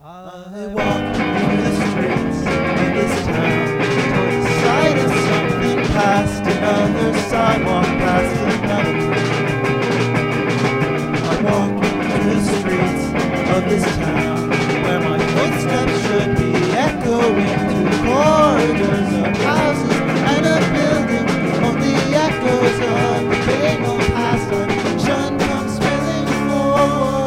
I walk through the streets of this town towards the sight of something past another sidewalk, past another train. I walk through the streets of this town where my footsteps should be echoing to corridors of houses and a building. Only echoes of the pain of past shun come spilling forward.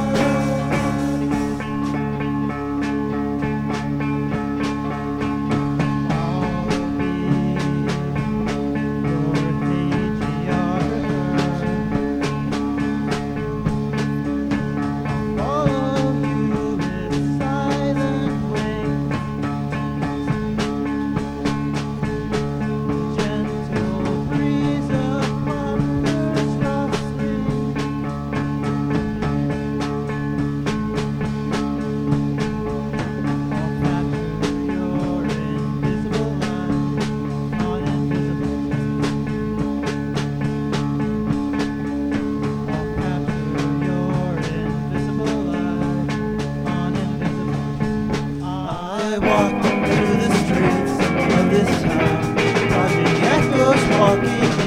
I walk through the streets of this town, watching echoes walking